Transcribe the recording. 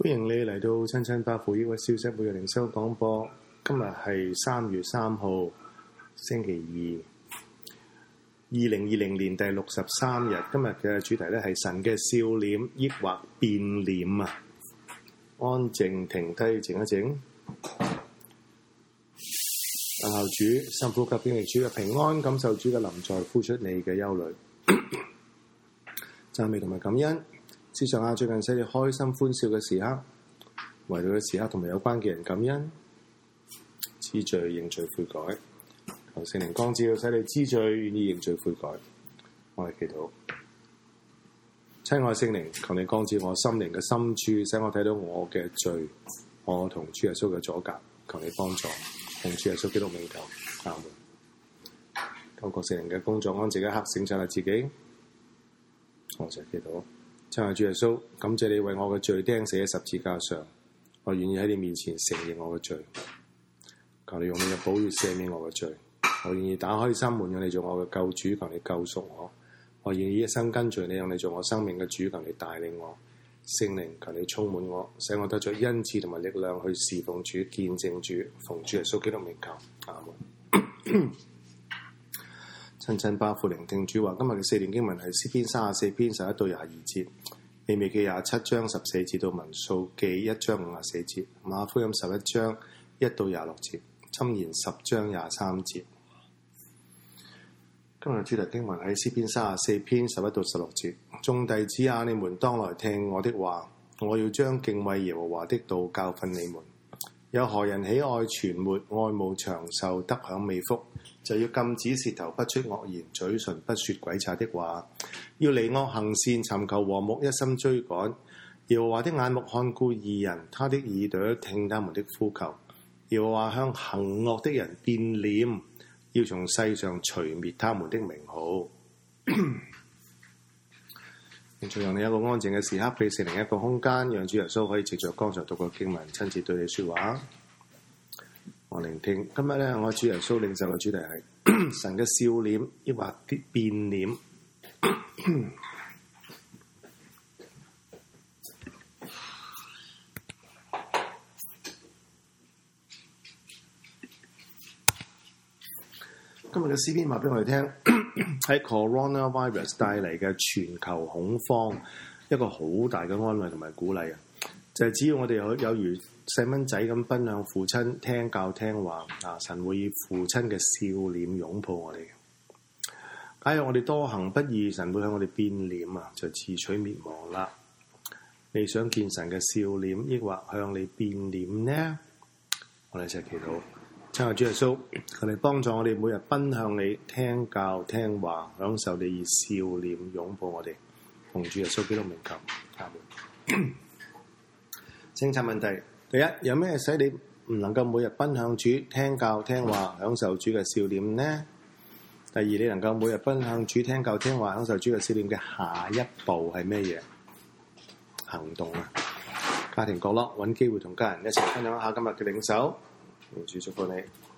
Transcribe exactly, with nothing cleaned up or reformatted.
歡迎你嚟到親親百父抑鬱消息每日靈修廣播。今日係三月三號星期二，二零二零年第六十三日。今日嘅主題咧係神嘅笑臉抑或變臉啊！安靜停低靜一靜，等候主，深呼吸，經歷主嘅平安，感受主嘅臨在，呼出你嘅憂慮，讚美同埋感恩。思想下最近使你開心歡笑嘅時刻，為到嘅時刻同埋有關嘅人感恩，知罪認罪悔改，求聖靈光照使你知罪願意認罪悔改。我哋祈禱，親愛聖靈，求你光照我心靈嘅深處，使我睇到我嘅罪，我同主耶穌嘅阻隔，求你幫助，同主耶穌基督名求，阿門。透過聖靈嘅工作，安靜一刻，省察下自己。我就祈禱。親愛主耶穌，感謝你為我嘅罪釘死喺十字架上，我願意喺你面前承認我嘅罪，求你用你嘅寶血赦免我嘅罪，我願意打開心門讓你做我嘅救主，求你救贖我，我願意一生跟隨你，讓你做我生命嘅主，求你帶領我，聖靈求你充滿我，使我得着恩賜同埋力量去侍奉主、見證主，奉主耶穌基督名求，阿門。親親百父聆聽主話，今日嘅四段經文係詩篇三十四篇十一到廿二節，利未記廿七章十四節到民數記一章五十四節，馬可福音十一章一到廿六節，箴言十章廿三節。今日主題經文喺詩篇三十四篇十一到十六節，眾弟子啊，你們當來聽我的話，我要將敬畏耶和華的道教訓你們。有何人喜愛存活、愛慕長壽、得享美福，就要禁止舌頭不出惡言，嘴唇不說詭詐的話，要離惡行善，尋求和睦，一心追趕。耶和華的眼目看顧義人，他的耳朵聽他們的呼求。耶和華向行惡的人變臉，要從世上除滅他們的名號。再讓你一個安靜嘅時刻，俾聖靈一個空間，讓主耶穌可以藉着剛才讀過經文，親自對你說話。我聆聽今日咧，我主耶穌領受嘅主題係神嘅笑臉抑或變臉。今日嘅詩篇話俾我哋聽，喺 coronavirus 帶嚟嘅全球恐慌，一個好大嘅安慰同埋鼓勵啊！就係、是、只要我哋有有如細蚊仔咁奔向父親，聽教聽話啊，神會以父親嘅笑臉擁抱我哋。假如我哋多行不義，神會向我哋變臉啊，就自取滅亡啦。你想見神嘅笑臉，抑或向你變臉呢？我哋一齊祈禱。親愛主耶穌，求你幫助我哋每日奔向你，聽教聽話，享受你以笑臉擁抱我哋。奉主耶穌基督名求，阿門。政策問題：第一，有咩使你唔能夠每日奔向主，聽教聽話，享受主嘅笑臉呢？第二，你能夠每日奔向主，聽教聽話，享受主嘅笑臉嘅下一步係咩嘢？行動啊！家庭角落，揾機會同家人一齊分享一下今日嘅領受。主祝福你。